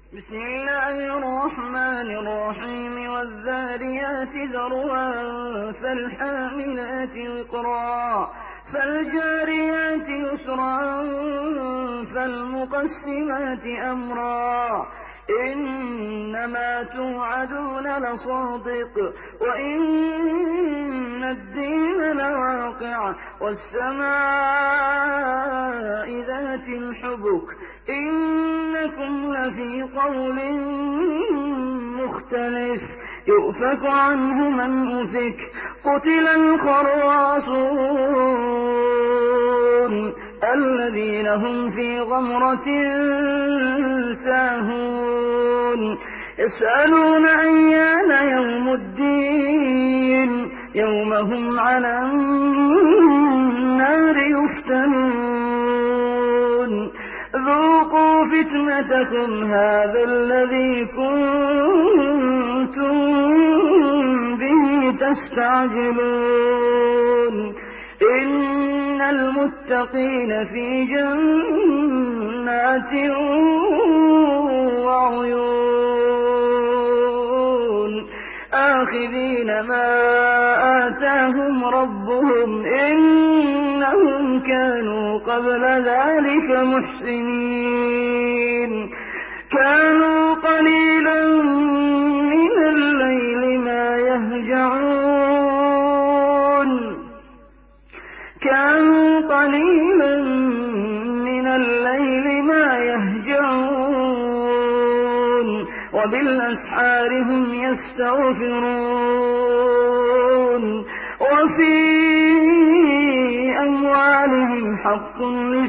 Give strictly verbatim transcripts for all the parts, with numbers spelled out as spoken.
بسم الله الرحمن الرحيم والذاريات ذروا فالحاملات وقرا فالجاريات يسرا فالمقسمات أمرا إنما توعدون لصادق وإن الدين لواقع والسماء ذات الحبك إنكم لفي قول مختلف يؤفك عنه من أفك قتل الخراصون الذين هم في غمرة ساهون يسألون أيان يوم الدين يوم هم على النار يفتنون ذوقوا فتنتكم هذا الذي كنتم به تستعجلون إن المتقين في جنات وعيون آخذين ما آتاهم ربهم إنهم كانوا قبل ذلك محسنين كانوا قليلا من الليل ما يهجعون كانوا قليلا من الليل ما يهجعون وبالأسحار هم يستغفرون وفي أموالهم حق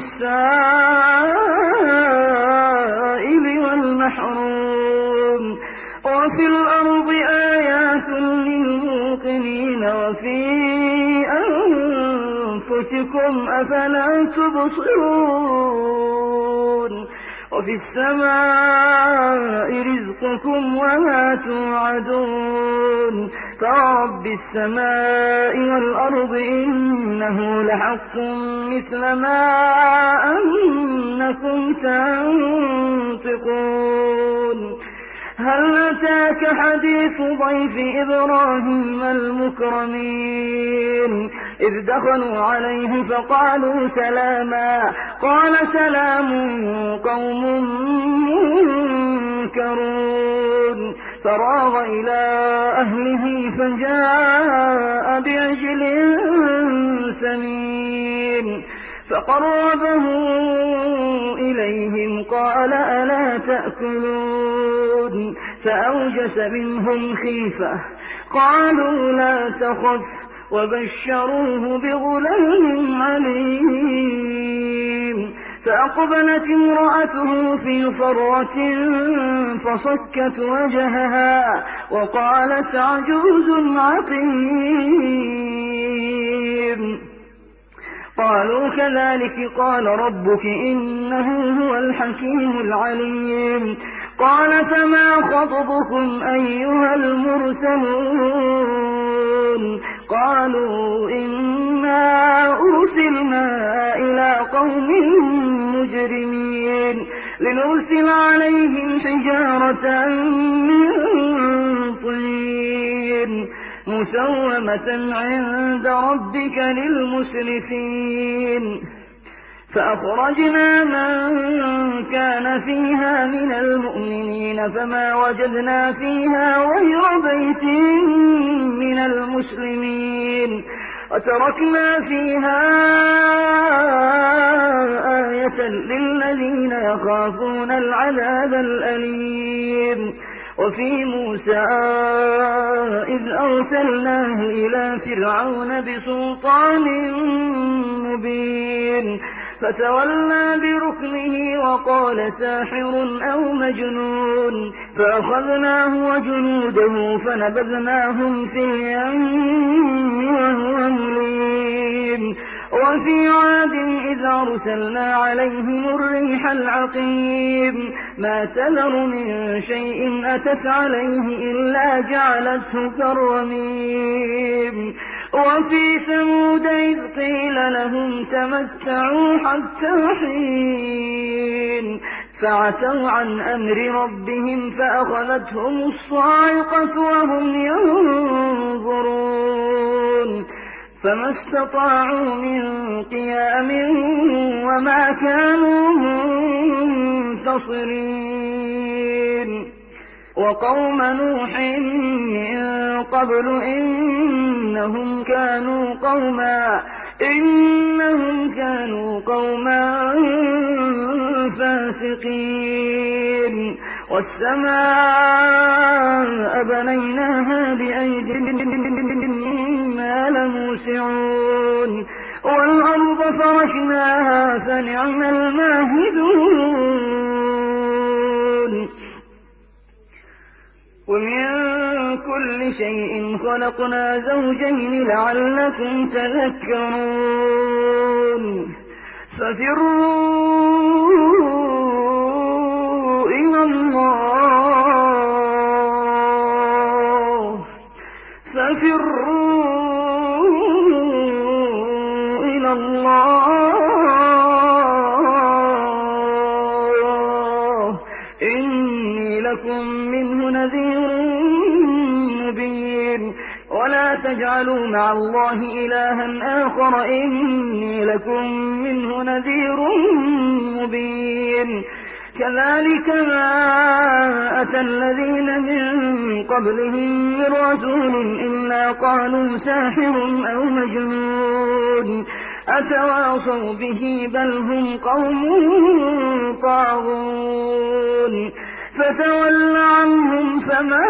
للسائل والمحروم وفي الأرض آيات للموقنين وفي أنفسكم أفلا تبصرون وفي السماء رزقكم وما توعدون فرب السماء والأرض إنه لحق مثل ما أنكم تنطقون هل أتاك حديث ضيف إبراهيم المكرمين إذ دخلوا عليه فقالوا سلاما قال سلام قوم منكرون فراغ إلى أهله فجاء بعجل سمين فقربه إليهم قال ألا تأكلون فأوجس منهم خيفة قالوا لا تخف وبشروه بغلام عليم فأقبلت امرأته في صرة فصكت وجهها وقالت عجوز عقيم قالوا كذلك قال ربك إنه هو الحكيم العليم قال فما خطبكم أيها المرسلون قالوا إنا أرسلنا إلى قوم مجرمين لنرسل عليهم حجارة من طين مسومة عند ربك للمسرفين فأخرجنا من كان فيها من المؤمنين فما وجدنا فيها غير بيت من المسلمين وتركنا فيها آية للذين يخافون العذاب الأليم وفي موسى إذ أرسلناه إلى فرعون بسلطان مبين فتولى بركنه وقال ساحر أو مجنون فأخذناه وجنوده فنبذناهم في اليم وهو مليم وفي عاد إذ أرسلنا عليهم الريح العقيم ما تذر من شيء أتت عليه إلا جعلته كالرميم وفي ثمود إذ قيل لهم تمتعوا حتى حين فعتوا عن أمر ربهم فأخذتهم الصاعقة وهم ينظرون فما استطاعوا من قيام وما كانوا منتصرين وقوم نوح من قبل إنهم كانوا قوما إنهم كانوا قوما فاسقين والسماء بنيناها بأيد إنا لموسعون والأرض فرشناها فنعم الماهدون ومن كل شيء خلقنا زوجين لعلكم تذكرون ففروا إلى الله ففروا إلى الله إني لكم منه نذير مبين ولا تجعلوا مع الله إلها آخر إني لكم منه نذير مبين كذلك ما أتى الذين من قبلهم من رسول إلا قالوا ساحر أو مجنون أتواصوا به بل هم قوم طاغون فتول عنهم فما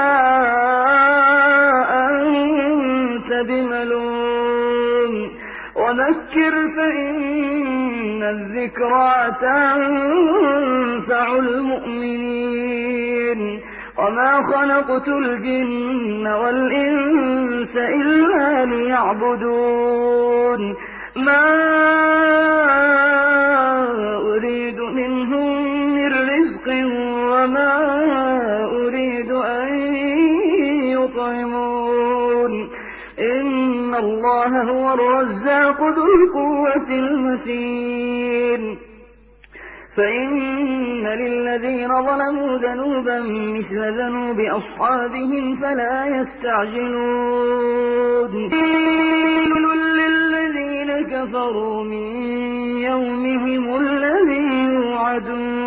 أنت بملوم وذكر فإن الذكرى تنفع المؤمنين وما خلقت الجن والإنس إلا ليعبدون ما أريد منهم من رزق وما أريد أن يطعمون إن الله هو الرزاق ذو القوة المتين فإن للذين ظلموا ذنوبا مثل ذنوب أصحابهم فلا يستعجلون للذين كفروا من يومهم الذي يوعدون